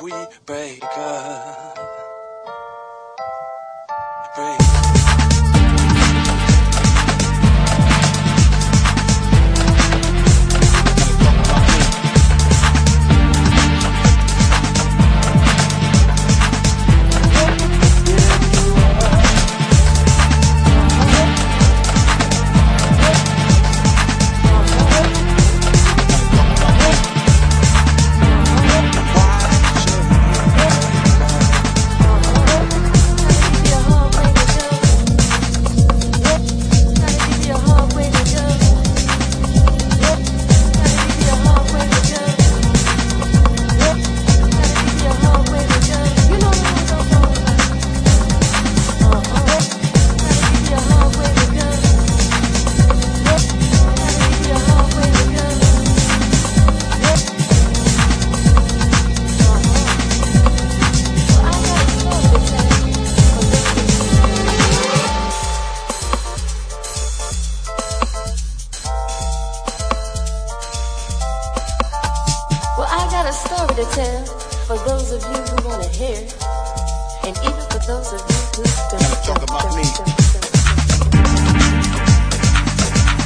we break up. Break. A story to tell for those of you who want to hear, and even for those of you who don't. Talk about me.